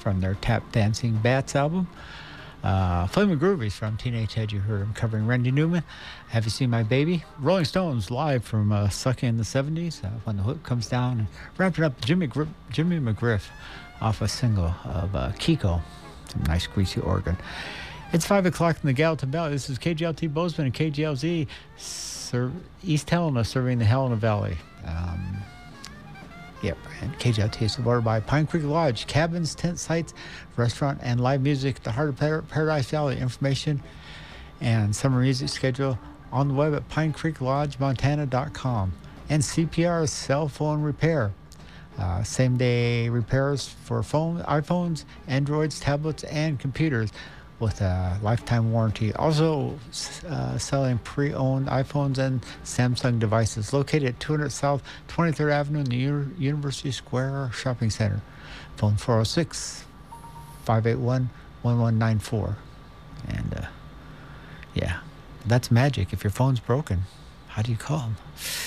from their Tap Dancing Bats album. Flamin' Groovies from Teenage Head, you heard him covering Randy Newman. Have You Seen My Baby? Rolling Stones live from Sucking in the 70s, When the Hook Comes Down. And wrapping up Jimmy McGriff off a single of Kiko, some nice greasy organ. It's 5 o'clock in the Gallatin Valley. This is KGLT Bozeman and KGLZ, East Helena serving the Helena Valley. Yep, and KGLT is supported by Pine Creek Lodge, cabins, tent sites, restaurant, and live music at the heart of Paradise Valley. Information and summer music schedule on the web at pinecreeklodgemontana.com. And CPR cell phone repair. Same-day repairs for iPhones, Androids, tablets, and computers with a lifetime warranty. Also selling pre-owned iPhones and Samsung devices. Located at 200 South 23rd Avenue in the University Square Shopping Center. Phone 406-581-1194. And, yeah, that's magic. If your phone's broken, how do you call them?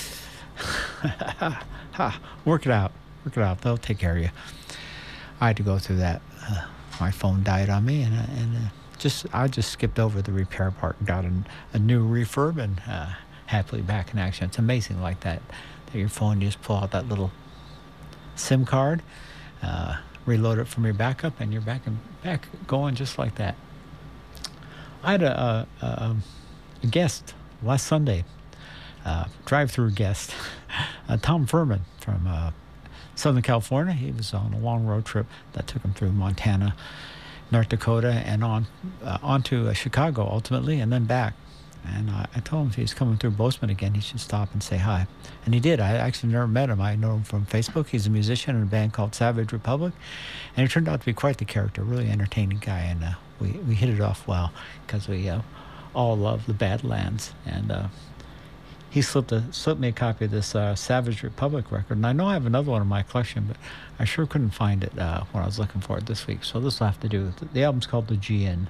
Work it out. Work it out. They'll take care of you. I had to go through that. My phone died on me, and I just skipped over the repair part and got a new refurb and happily back in action. It's amazing like that your phone, you just pull out that little SIM card, reload it from your backup, and you're back going just like that. I had a guest last Sunday, drive-through guest, Tom Furman from Southern California. He was on a long road trip that took him through Montana, North Dakota, and on to Chicago ultimately, and then back. And I told him if he's coming through Bozeman again, he should stop and say hi. And he did. I actually never met him. I know him from Facebook. He's a musician in a band called Savage Republic, and he turned out to be quite the character, really entertaining guy. And we hit it off well because we all love the Badlands. And he slipped me a copy of this Savage Republic record. And I know I have another one in my collection, but I sure couldn't find it when I was looking for it this week. So this will have to do with it. The album's called The GN.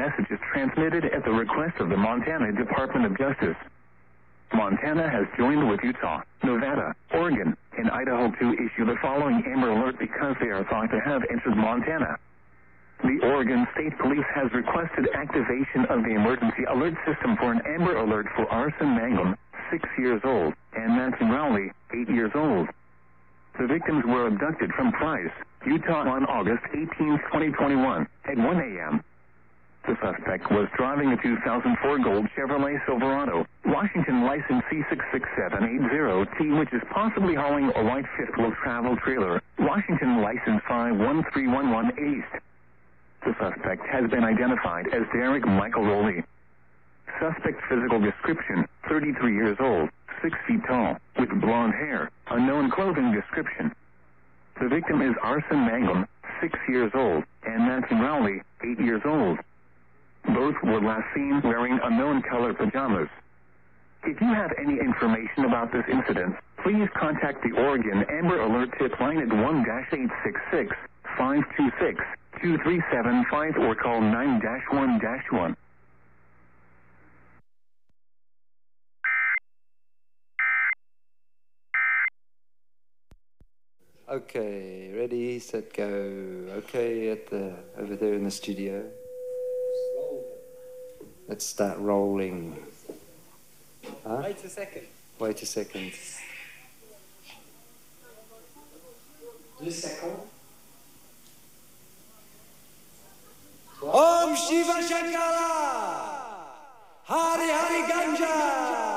message is transmitted at the request of the Montana Department of Justice. Montana has joined with Utah, Nevada, Oregon, and Idaho to issue the following Amber Alert because they are thought to have entered Montana. The Oregon State Police has requested activation of the emergency alert system for an Amber Alert for Arson Mangum, 6 years old, and Matthew Rowley, 8 years old. The victims were abducted from Price, Utah on August 18, 2021, at 1 a.m. The suspect was driving a 2004 gold Chevrolet Silverado, Washington license C66780T, which is possibly hauling a white fifth-wheel travel trailer, Washington license 51311 East. The suspect has been identified as Derek Michael Rowley. Suspect physical description, 33 years old, 6 feet tall, with blonde hair, unknown clothing description. The victim is Arson Mangum, 6 years old, and Matthew Rowley, 8 years old. Both were last seen wearing unknown color pajamas. If you have any information about this incident, please contact the Oregon Amber Alert tip line at 1-866-526-2375 or call 9-1-1. Okay, ready, set, go. Okay, over there in the studio. Let's start rolling. Huh? Wait a second. Wait a second. 2 seconds. Om Shiva Shankara! Hari Hari Ganja!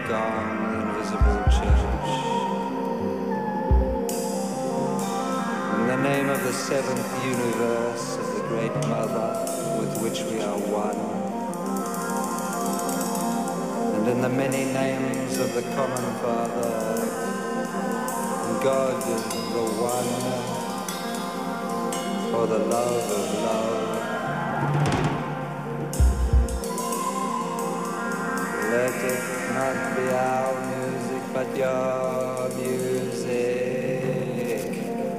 gone, the invisible church. In the name of the seventh universe, of the great mother with which we are one, and in the many names of the common Father, God is the one, for the love of love. Let it not be our music, but your music.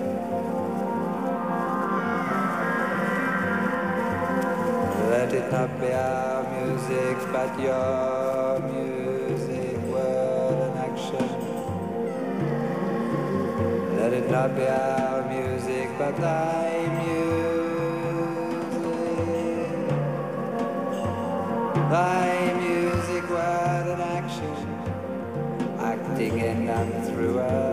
Let it not be our music, but your music, word and action. Let it not be our music, but thy music. Thy music, word and action, acting in and through us.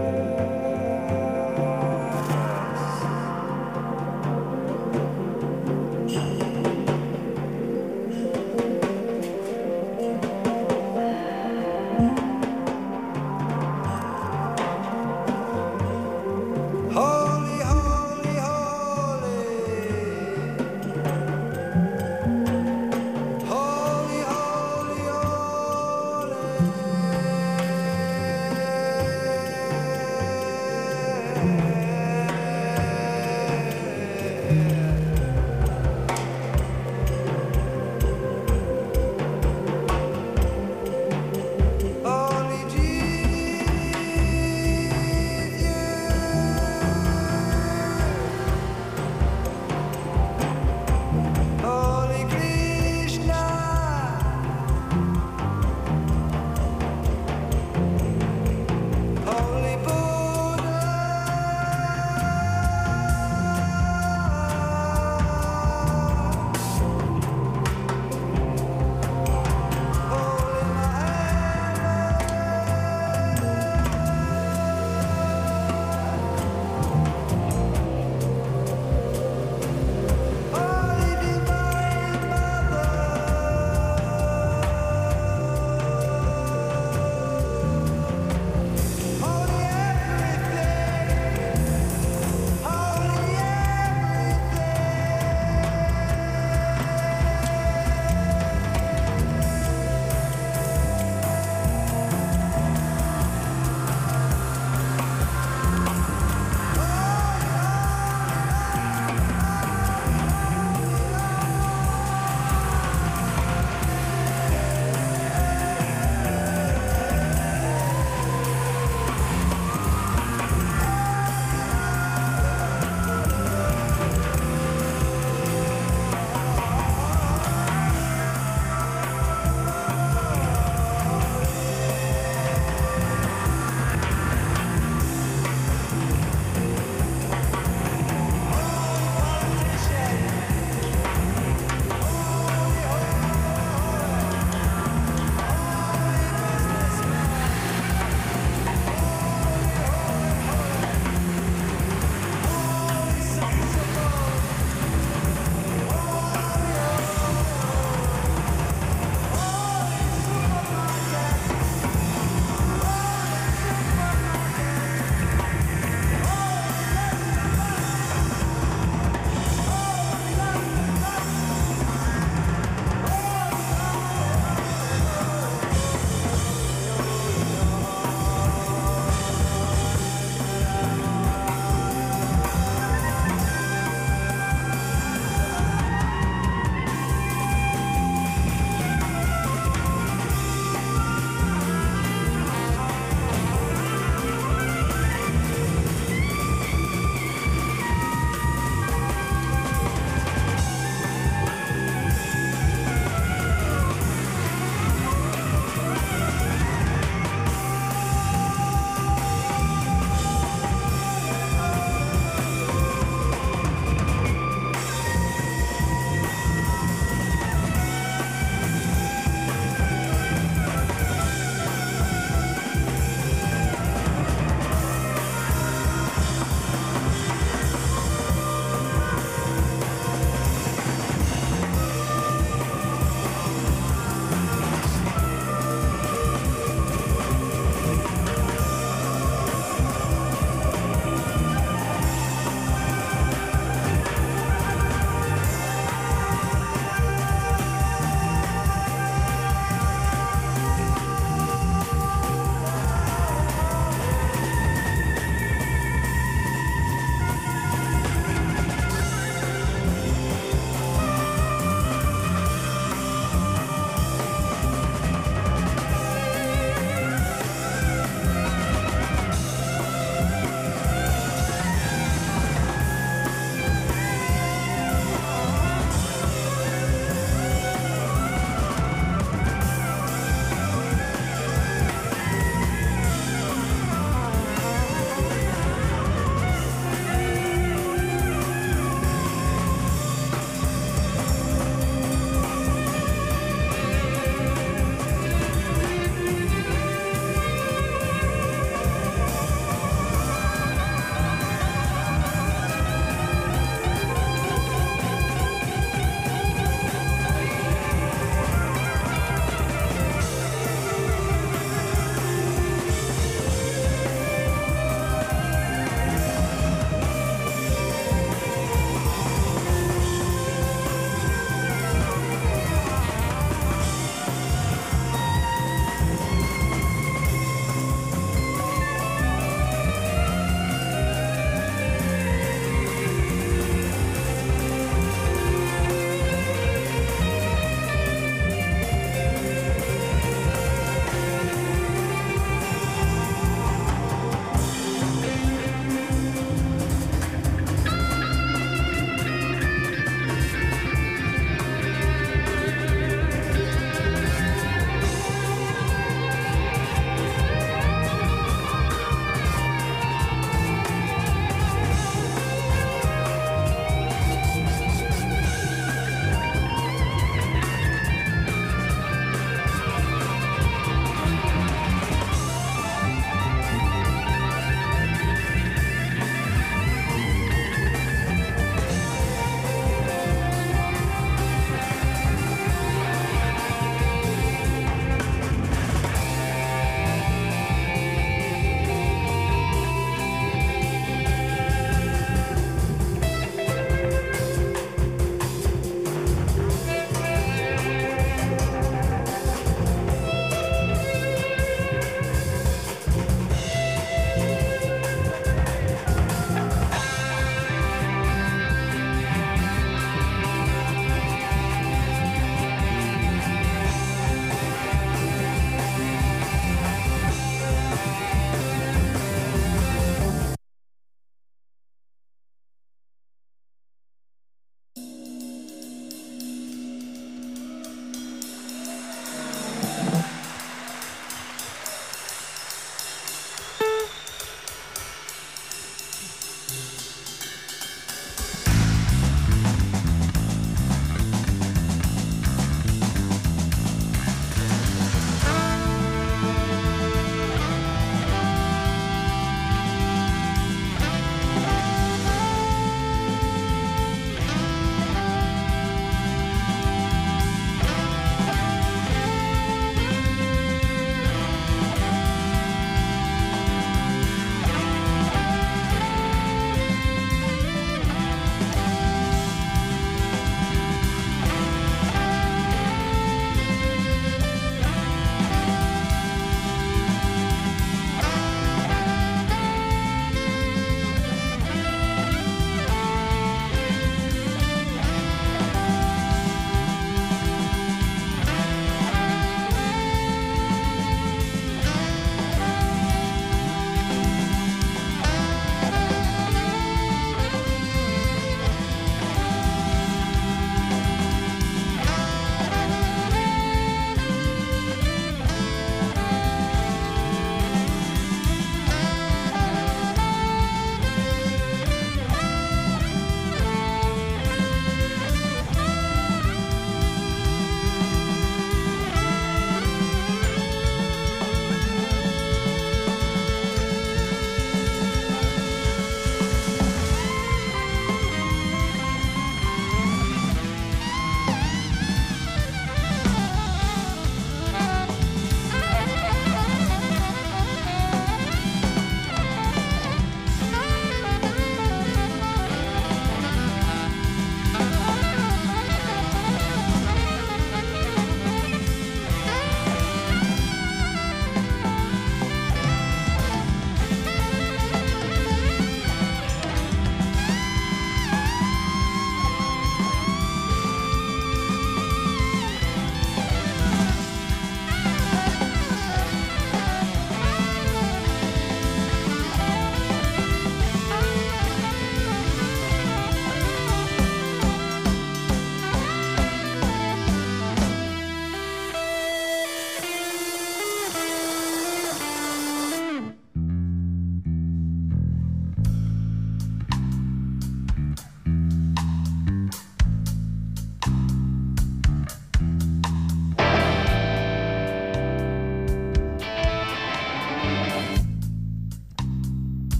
Holy, holy, holy. Holy, holy, holy.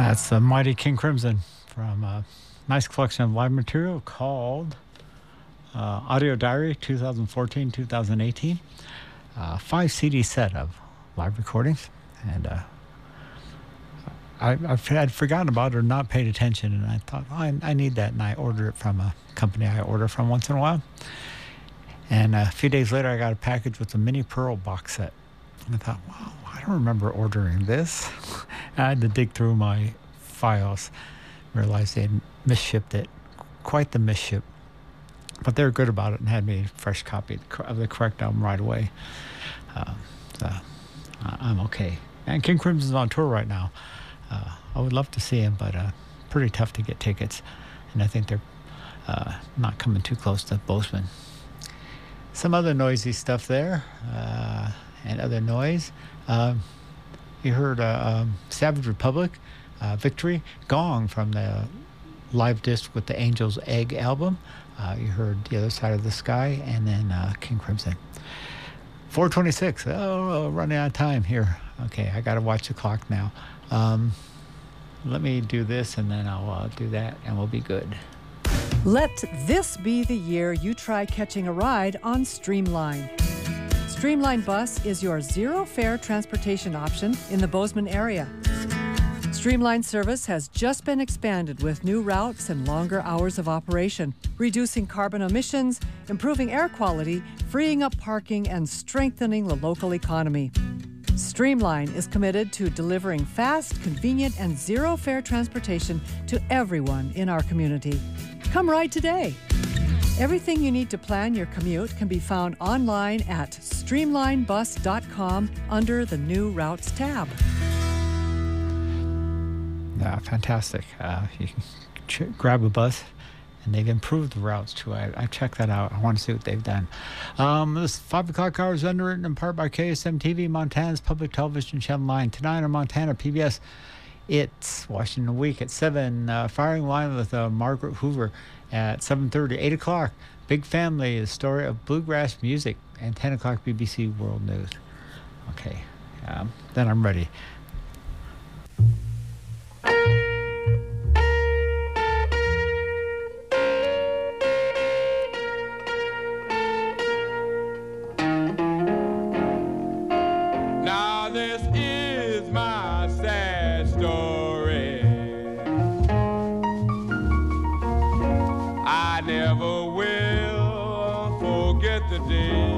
That's the mighty King Crimson from a nice collection of live material called Audio Diary 2014-2018. 5 CD set of live recordings. And I've had forgotten about it or not paid attention, and I thought, I need that, and I ordered it from a company I order from once in a while. And a few days later, I got a package with a Mini Pearl box set. And I thought, wow, I don't remember ordering this. I had to dig through my files, realized they had misshipped it. Quite the misship. But they were good about it and had me a fresh copy of the correct album right away. So I'm okay. And King Crimson's on tour right now. I would love to see him, but pretty tough to get tickets. And I think they're not coming too close to Bozeman. Some other noisy stuff there, and other noise. You heard Savage Republic, Victory, Gong from the live disc with the Angel's Egg album. You heard The Other Side of the Sky, and then King Crimson. 4:26. Oh, running out of time here. Okay, I got to watch the clock now. Let me do this, and then I'll do that, and we'll be good. Let this be the year you try catching a ride on Streamline. Streamline Bus is your zero-fare transportation option in the Bozeman area. Streamline service has just been expanded with new routes and longer hours of operation, reducing carbon emissions, improving air quality, freeing up parking, and strengthening the local economy. Streamline is committed to delivering fast, convenient, and zero-fare transportation to everyone in our community. Come ride today. Everything you need to plan your commute can be found online at streamlinebus.com under the New Routes tab. Fantastic. You can grab a bus, and they've improved the routes too. I checked that out. I want to see what they've done. This 5 o'clock hour is underwritten in part by KSM TV, Montana's public television channel 9. Tonight on Montana PBS, it's Washington Week at 7. Firing Line with Margaret Hoover at 7:30. 8 o'clock, Big Family, the story of bluegrass music. And 10 o'clock, BBC World News. Okay, then I'm ready. Now this is my sad story. I never will forget the day.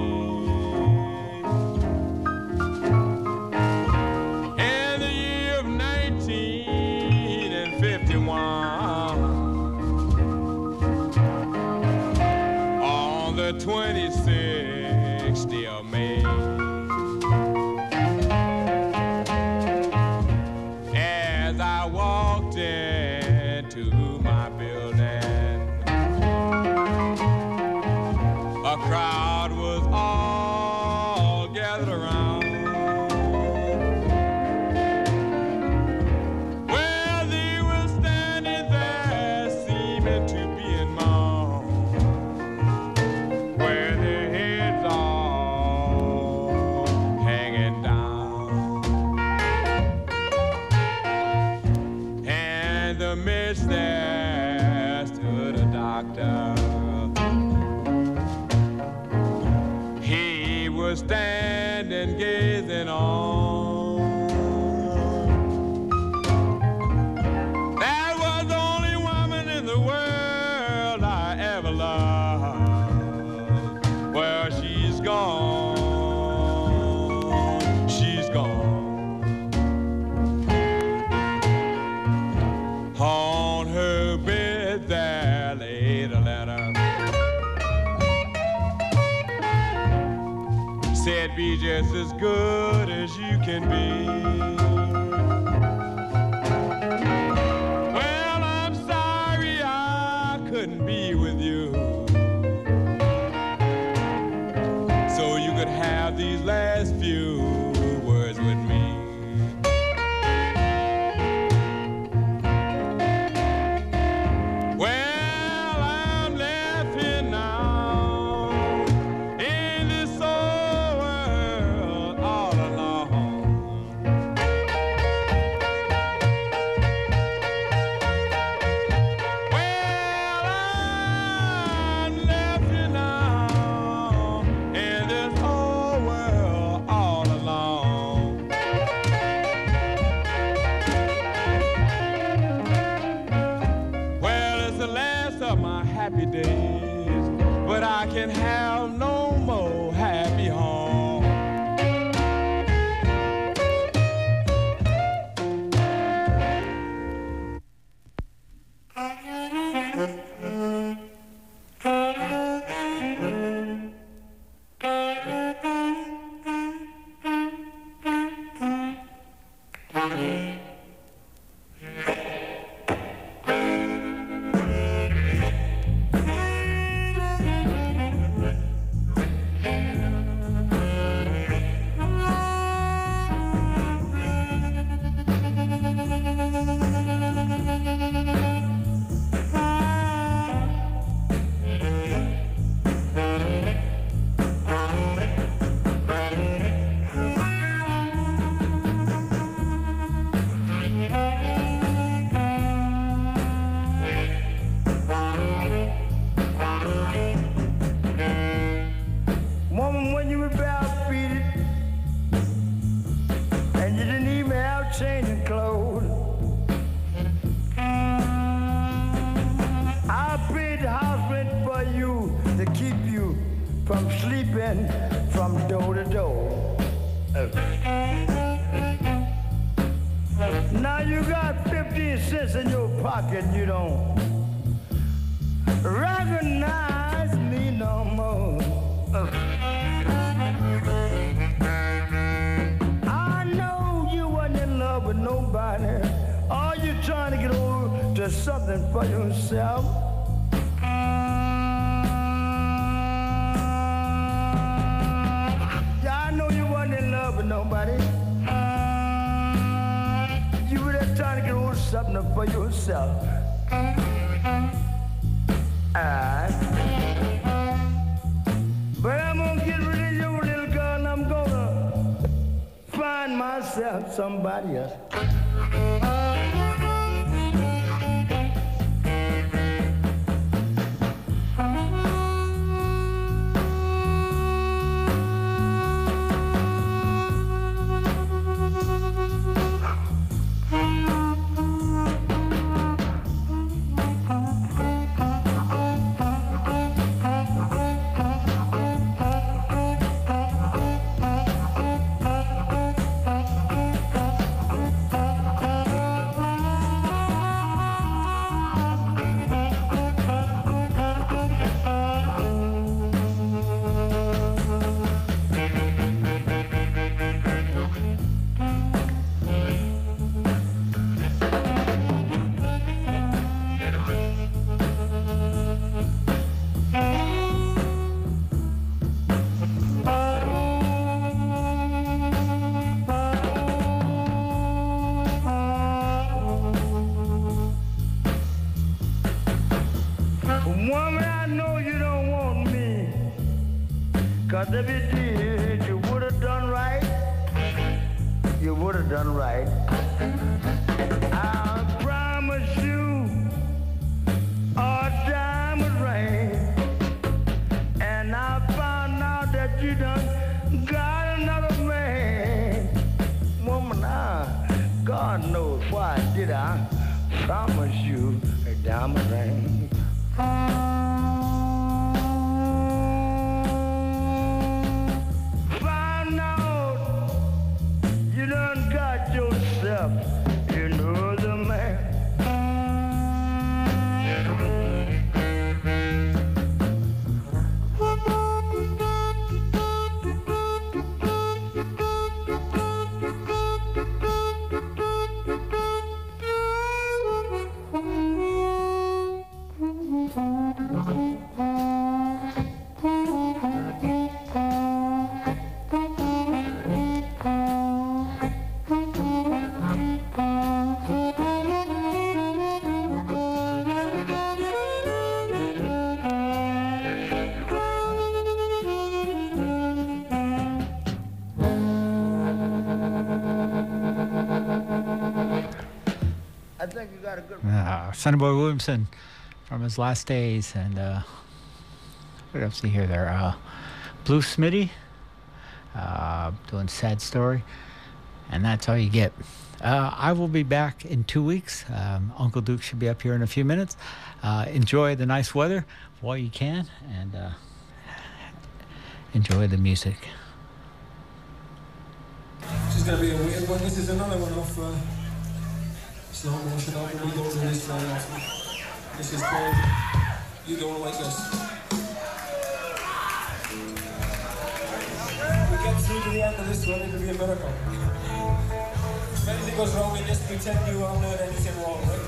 In the year of 1951, on the 26th day of May, as I walked into my building, a crowd was all gathered around. Well, they were standing there, seeming to be in mourn, where their heads all hanging down. And the midst there stood a doctor. He was standing gazing on. That was the only woman in the world I ever loved. Well, she's gone. She's gone. On her bed there laid a letter. Said, be just as good as you can be. Well, I'm sorry I couldn't be with you, so you could have these last few words with me. Well, I'm left here now in this old world all alone. happy days, but I can have no more happy home. Woman, when you were browbeaten and you didn't even have changing clothes, I paid the house rent for you to keep you from sleeping from door to door. Now you got 15 cents in your pocket, you don't recognize me no more. I know you wasn't in love with nobody. Are you trying to get over to something for yourself? Yeah, I know you wasn't in love with nobody. You were just trying to get over something for yourself. But I'm gonna get rid of your little girl and I'm gonna find myself somebody else. Woman, I know you don't want me, 'cause if you did, you would have done right. You would have done right. I promise you a diamond ring, and I found out that you done got another man. Woman, God knows why did I promise you a diamond ring. Found out you done got yourself another man. I think you got a good one. Sonny Boy Williamson from his last days. And what else do you hear there? Blue Smitty doing Sad Story. And that's all you get I will be back in 2 weeks. Uncle Duke should be up here in a few minutes. Enjoy the nice weather while you can, and enjoy the music. This is going to be a weird one. This is another one off Slow Motion album. We don't do this very often. This is called You Don't Like Us. If we get through to the end of this one, it'll be a miracle. If anything goes wrong in this, pretend you haven't heard anything wrong, right?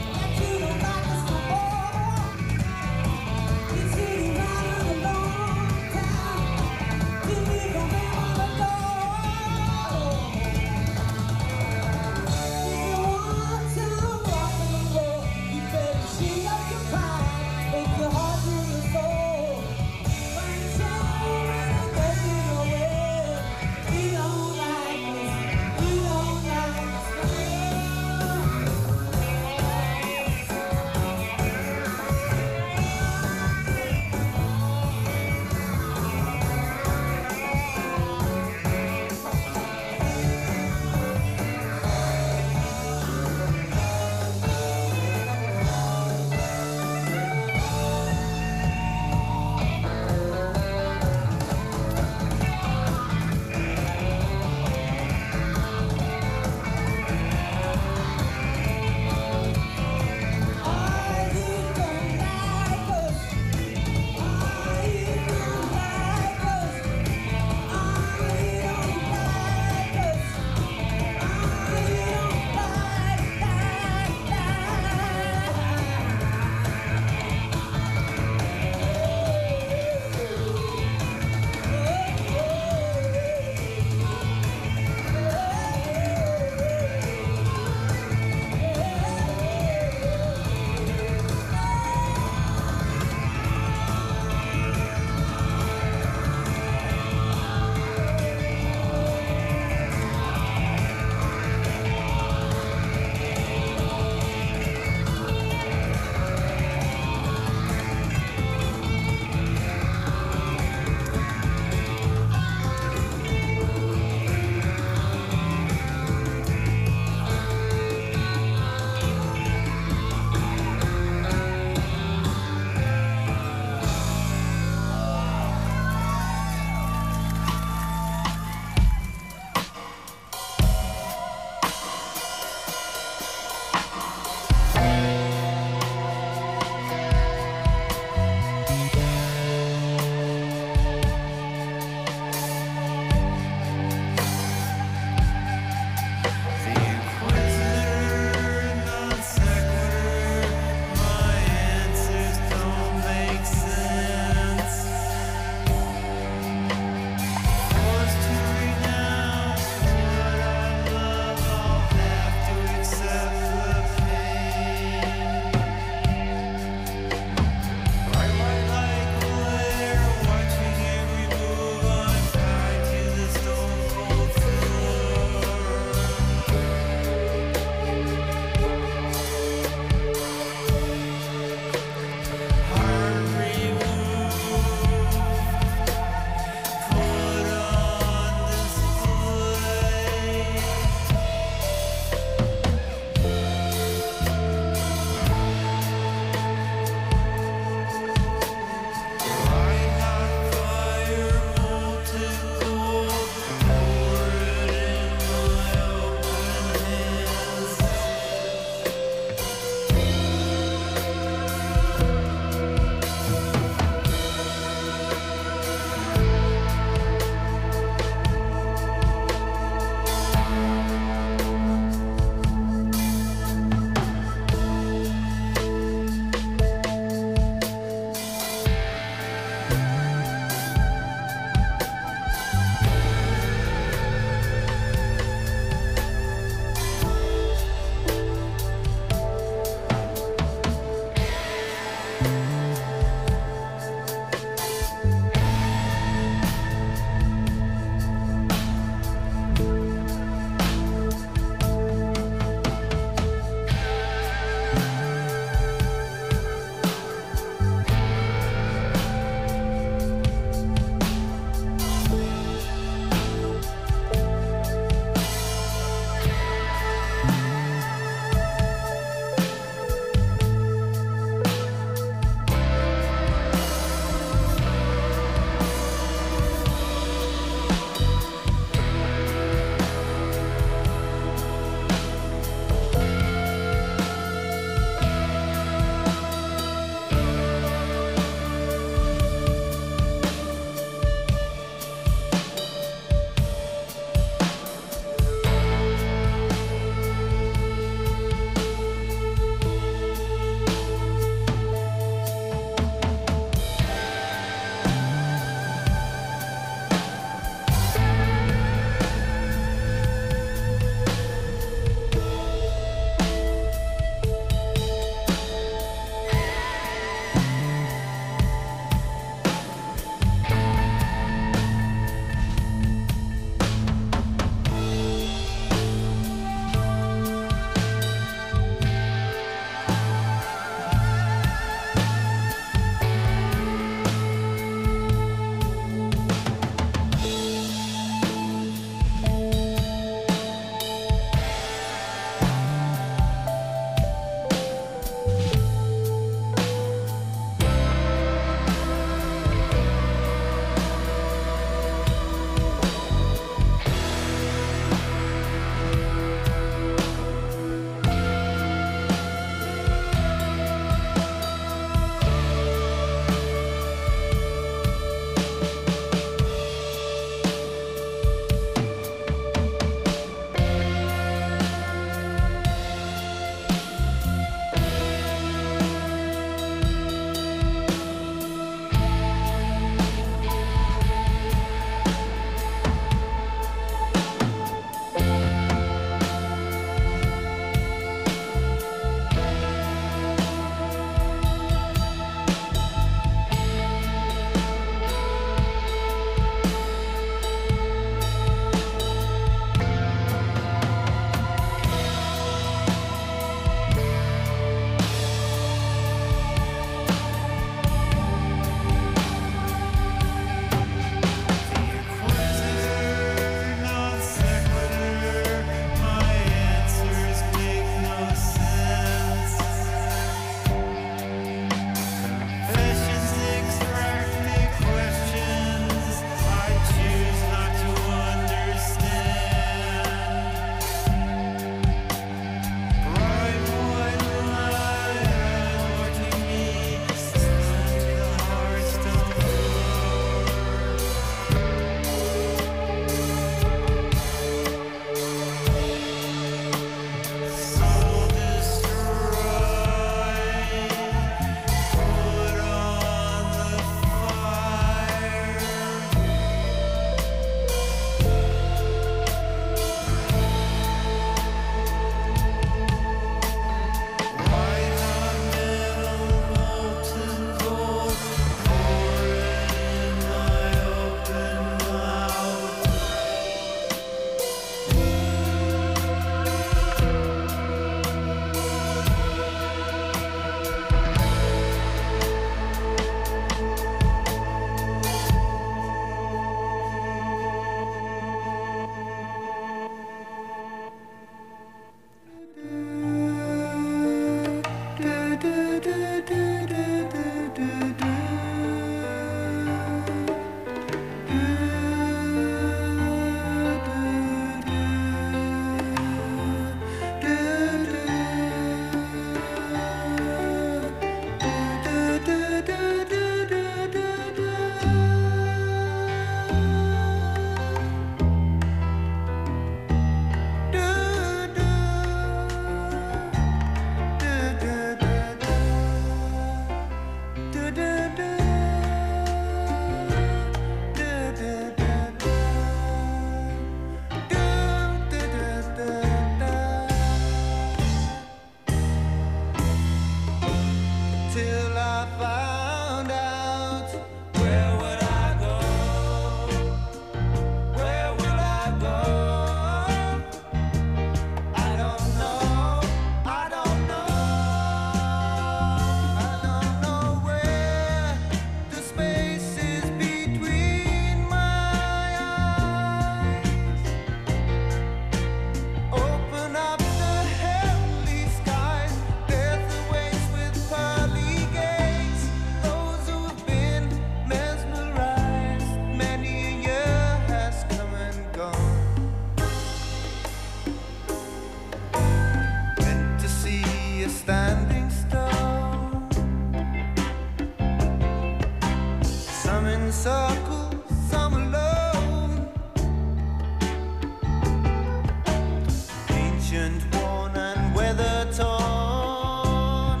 ancient, worn and weather-torn.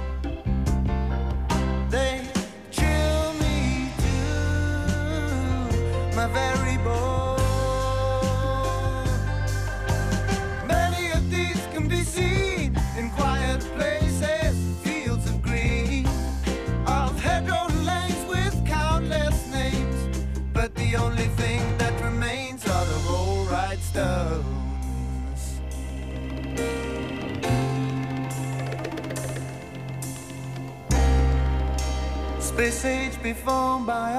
They chill me to my very bone. Many of these can be seen in quiet places, fields of green, of hedgerow lanes with countless names. But the only thing that remains are the roll-right stones. Space age before my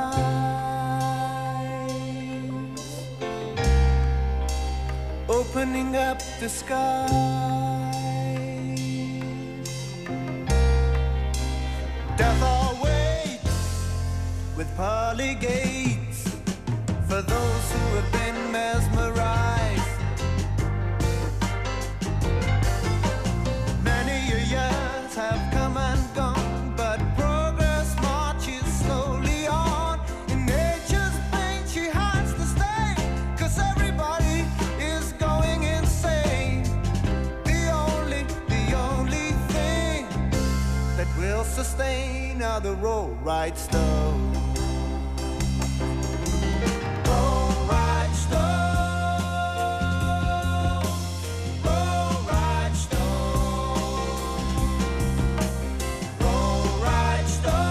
eyes, opening up the skies. Death awaits with pearly gates for those who have been mesmerized. Many years have come and gone, but progress marches slowly on. In nature's pain she hides the stain, 'cause everybody is going insane. The only thing that will sustain are the roll-right stones. Roll-right stones, roll-right stones, roll-right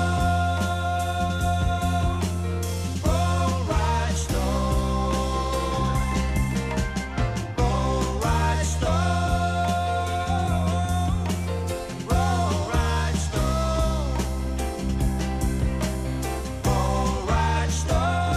stones, roll-right stones, roll-right stones, roll-right stones, roll-right stones.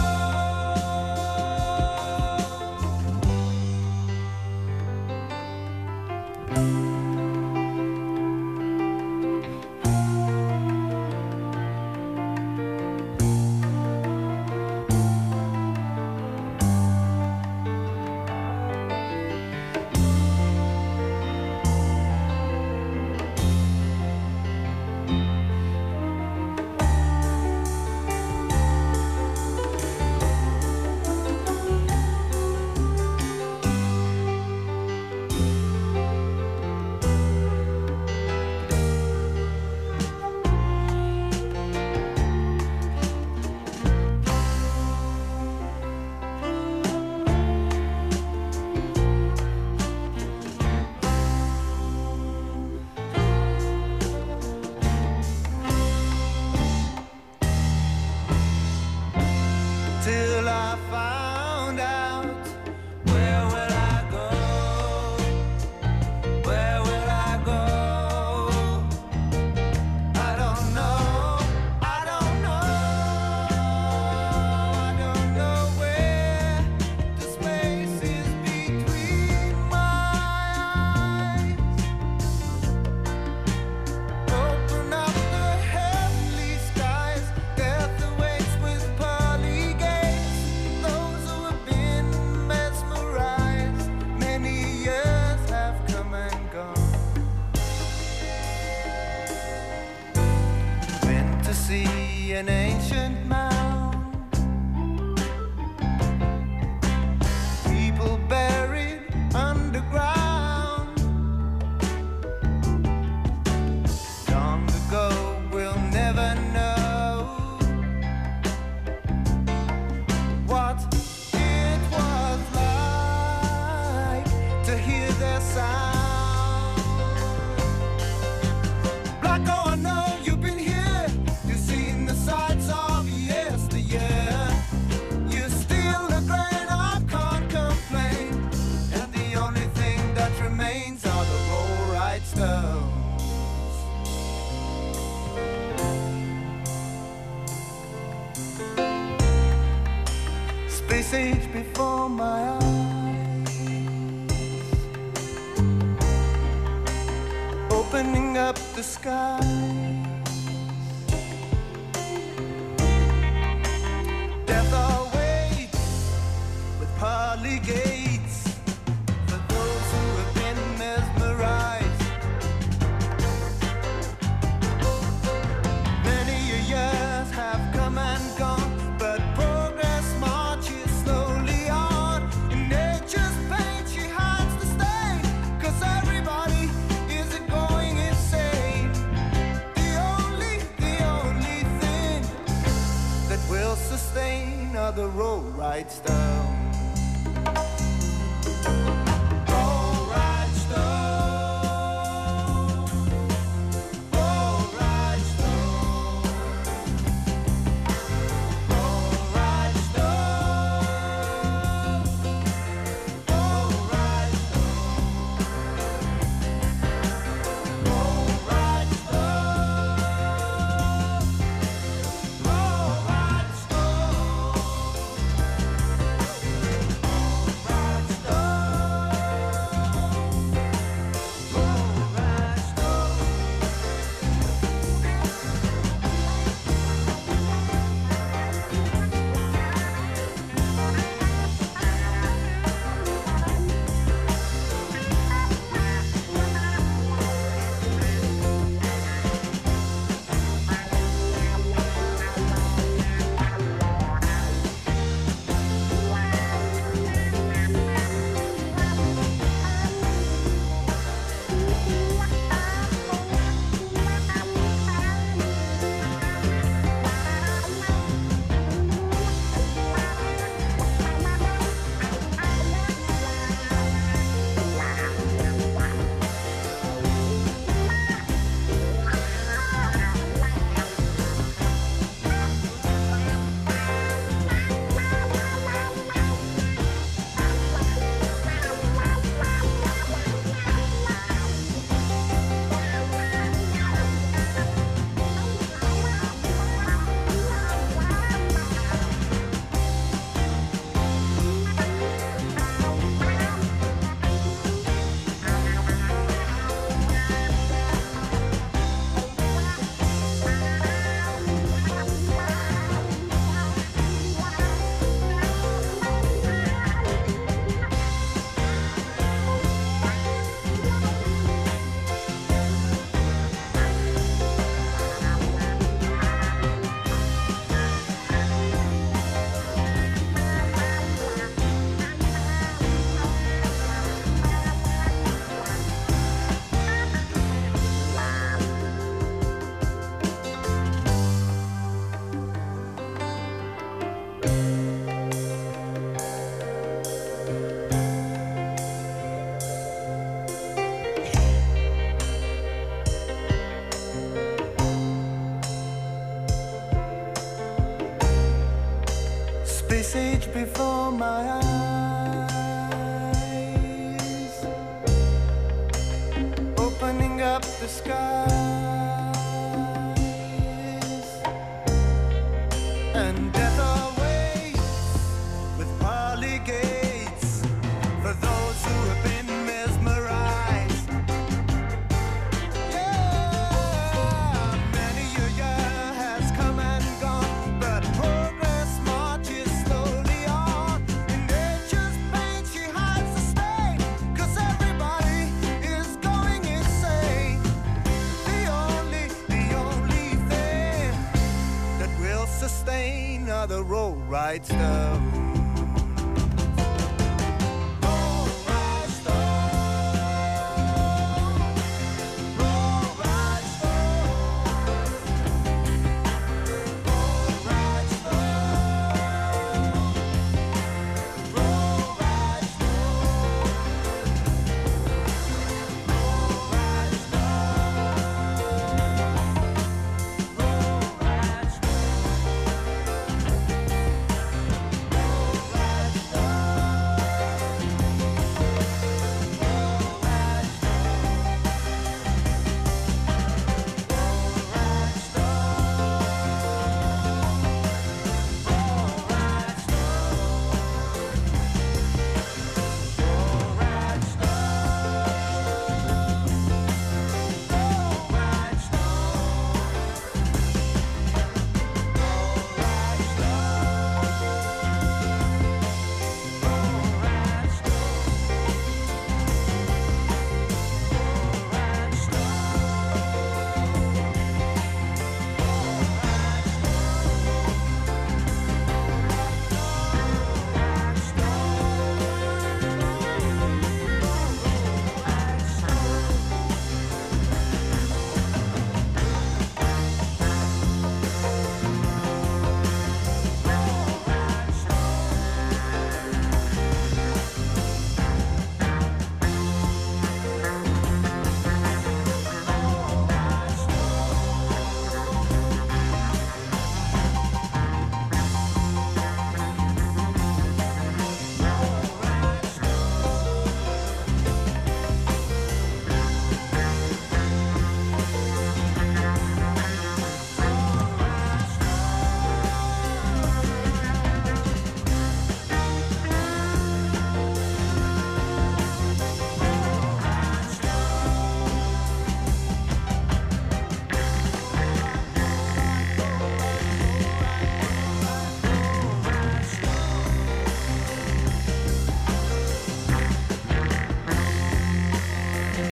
Till I found out, where will I go? Where will I go? I don't know. I don't know. I don't know where the space is between my eyes. Open up the heavenly skies. Death awaits with pearly gates. Those who have been mesmerized. Many years have come and gone. Went to see an ancient mound. People buried underground. Long ago, we'll never know what it was like to hear their sound. Black, oh, I know you've been here. You've seen the sights of yesteryear. You steal the grain, I can't complain. And the only thing that remains are the roll-right stones. Space age before my eyes, opening up the sky. Death awaits with pearly gates for those who have been mesmerized. Many years have come and gone, but progress marches slowly on. In nature's pain she hides the stain, 'cause right stone. Age before my eyes, opening up the skies, and death awaits with pearly gates for those who have been mesmerized. Yeah, many a year has come and gone, but progress marches slowly on. In nature's pain she hides the stain, 'cause everybody is going insane. The only thing that will sustain are the roll right stone.